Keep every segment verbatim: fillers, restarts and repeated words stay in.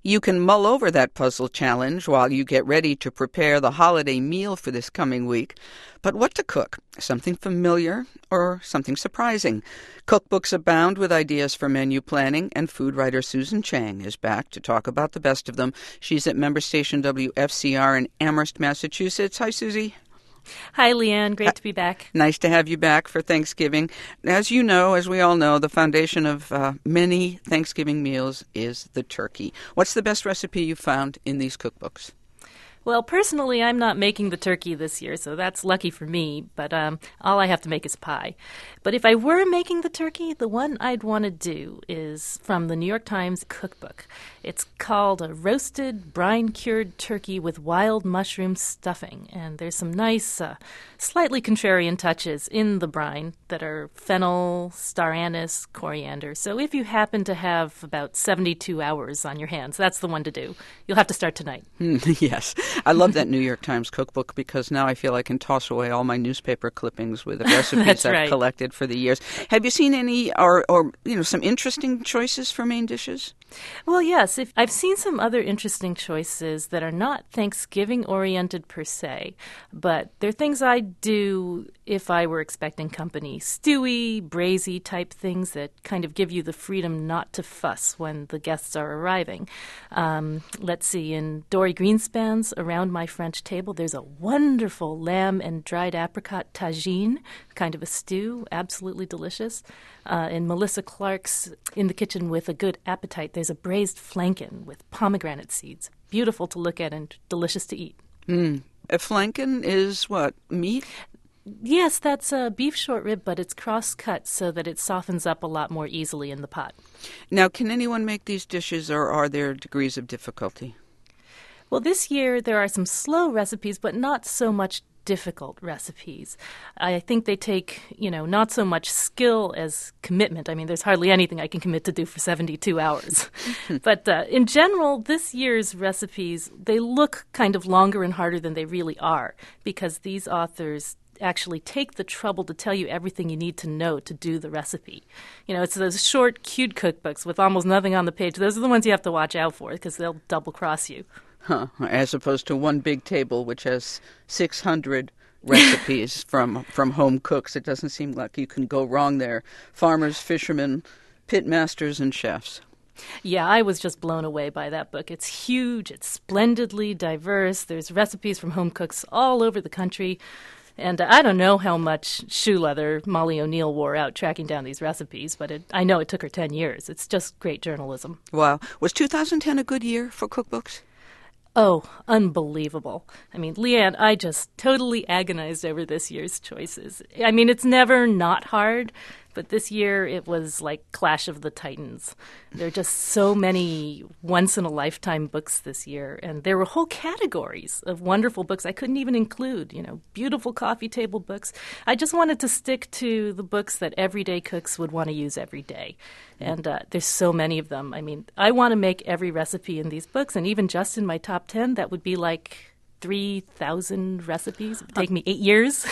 You can mull over that puzzle challenge while you get ready to prepare the holiday meal for this coming week. But what to cook? Something familiar or something surprising? Cookbooks abound with ideas for menu planning, and food writer Susan Chang is back to talk about the best of them. She's at member station W F C R in Amherst, Massachusetts. Hi, Susie. Hi, Leanne. Great to be back. Nice to have you back for Thanksgiving. As you know, as we all know, the foundation of uh, many Thanksgiving meals is the turkey. What's the best recipe you found in these cookbooks? Well, personally, I'm not making the turkey this year, so that's lucky for me, but um, all I have to make is pie. But if I were making the turkey, the one I'd want to do is from the New York Times cookbook. It's called a roasted, brine-cured turkey with wild mushroom stuffing, and there's some nice, uh, slightly contrarian touches in the brine that are fennel, star anise, coriander. So if you happen to have about seventy-two hours on your hands, that's the one to do. You'll have to start tonight. Yes. I love that New York Times cookbook because now I feel I can toss away all my newspaper clippings with the recipes I've right. collected for the years. Have you seen any or, or you know some interesting choices for main dishes? Well, yes. If, I've seen some other interesting choices that are not Thanksgiving-oriented per se, but they're things I'd do if I were expecting company. Stewy, braisy type things that kind of give you the freedom not to fuss when the guests are arriving. Um, let's see, in Dory Greenspan's Around My French Table, there's a wonderful lamb and dried apricot tagine, kind of a stew, absolutely delicious. Uh, in Melissa Clark's In the Kitchen with a Good Appetite, there's a braised flanken with pomegranate seeds. Beautiful to look at and delicious to eat. Mm. A flanken is what, meat? Yes, that's a beef short rib, but it's cross-cut so that it softens up a lot more easily in the pot. Now, can anyone make these dishes, or are there degrees of difficulty? Well, this year there are some slow recipes, but not so much difficult recipes. I think they take, you know, not so much skill as commitment. I mean, there's hardly anything I can commit to do for seventy-two hours. But uh, in general, this year's recipes, they look kind of longer and harder than they really are because these authors actually take the trouble to tell you everything you need to know to do the recipe. You know, it's those short, cute cookbooks with almost nothing on the page. Those are the ones you have to watch out for because they'll double-cross you. Huh. As opposed to one big table which has six hundred recipes from, from home cooks. It doesn't seem like you can go wrong there. Farmers, fishermen, pit masters, and chefs. Yeah, I was just blown away by that book. It's huge. It's splendidly diverse. There's recipes from home cooks all over the country. And uh, I don't know how much shoe leather Molly O'Neill wore out tracking down these recipes, but it, I know it took her ten years. It's just great journalism. Wow. Was two thousand ten a good year for cookbooks? Oh, unbelievable. I mean, Leanne, I just totally agonized over this year's choices. I mean, it's never not hard, but this year it was like Clash of the Titans. There are just so many once-in-a-lifetime books this year, and there were whole categories of wonderful books I couldn't even include, you know, beautiful coffee table books. I just wanted to stick to the books that everyday cooks would want to use every day, and uh, there's so many of them. I mean, I want to make every recipe in these books, and even just in my top ten, that would be like three thousand recipes. It would take me eight years.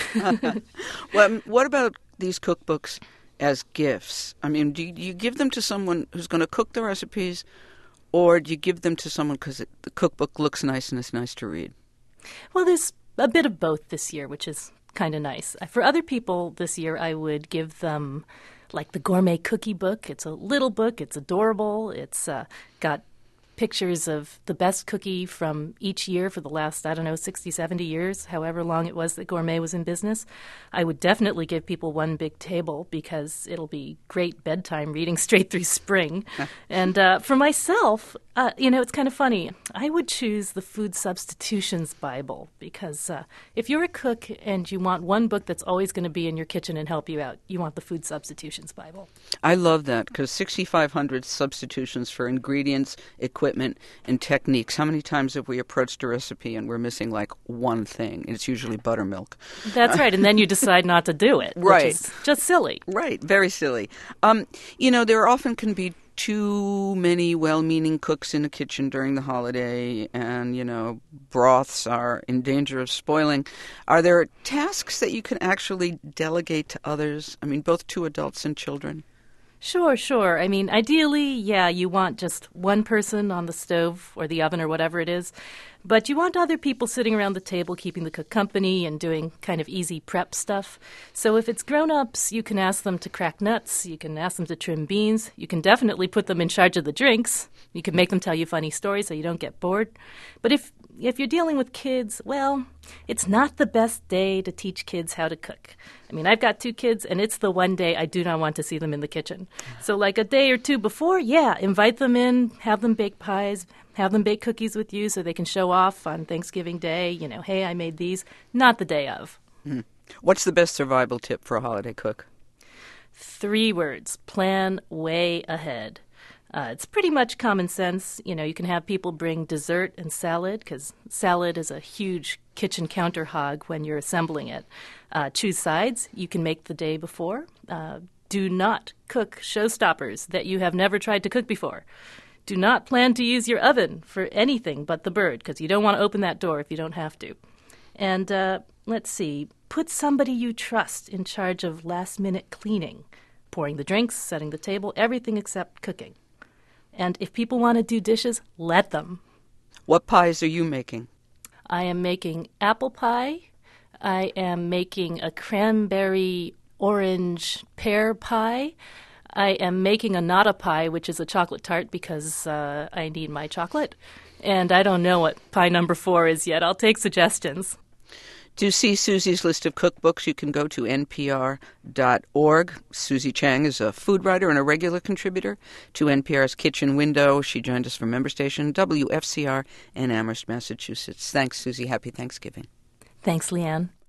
Well, what about these cookbooks as gifts? I mean, do you, do you give them to someone who's going to cook the recipes, or do you give them to someone because the cookbook looks nice and it's nice to read? Well, there's a bit of both this year, which is kind of nice. For other people this year, I would give them like the Gourmet Cookie Book. It's a little book. It's adorable. It's uh, got pictures of the best cookie from each year for the last, I don't know, sixty, seventy years, however long it was that Gourmet was in business. I would definitely give people One Big Table because it'll be great bedtime reading straight through spring. And uh, for myself, uh, you know, it's kind of funny. I would choose the Food Substitutions Bible because uh, if you're a cook and you want one book that's always going to be in your kitchen and help you out, you want the Food Substitutions Bible. I love that because sixty-five hundred substitutions for ingredients, equipment, and techniques. How many times have we approached a recipe and we're missing like one thing? And it's usually buttermilk. That's right. And then you decide not to do it. Right. Which is just silly. Right. Very silly. Um, you know, there often can be too many well-meaning cooks in the kitchen during the holiday, and, you know, broths are in danger of spoiling. Are there tasks that you can actually delegate to others? I mean, both to adults and children? Sure, sure. I mean, ideally, yeah, you want just one person on the stove or the oven or whatever it is. But you want other people sitting around the table keeping the cook company and doing kind of easy prep stuff. So if it's grown-ups, you can ask them to crack nuts. You can ask them to trim beans. You can definitely put them in charge of the drinks. You can make them tell you funny stories so you don't get bored. But if if you're dealing with kids, well, it's not the best day to teach kids how to cook. I mean, I've got two kids, and it's the one day I do not want to see them in the kitchen. So like a day or two before, yeah, invite them in, have them bake pies, have them bake cookies with you so they can show off on Thanksgiving Day, you know, hey, I made these, not the day of. Mm. What's the best survival tip for a holiday cook? Three words: plan way ahead. Uh, it's pretty much common sense. You know, you can have people bring dessert and salad because salad is a huge kitchen counter hog when you're assembling it. Uh, choose sides you can make the day before. Uh, do not cook showstoppers that you have never tried to cook before. Do not plan to use your oven for anything but the bird because you don't want to open that door if you don't have to. And uh, let's see, put somebody you trust in charge of last-minute cleaning, pouring the drinks, setting the table, everything except cooking. And if people want to do dishes, let them. What pies are you making? I am making apple pie. I am making a cranberry orange pear pie. I am making a nata pie, which is a chocolate tart because uh, I need my chocolate. And I don't know what pie number four is yet. I'll take suggestions. To see Susie's list of cookbooks, you can go to N P R dot org. Susie Chang is a food writer and a regular contributor to N P R's Kitchen Window. She joined us from member station W F C R in Amherst, Massachusetts. Thanks, Susie. Happy Thanksgiving. Thanks, Leanne.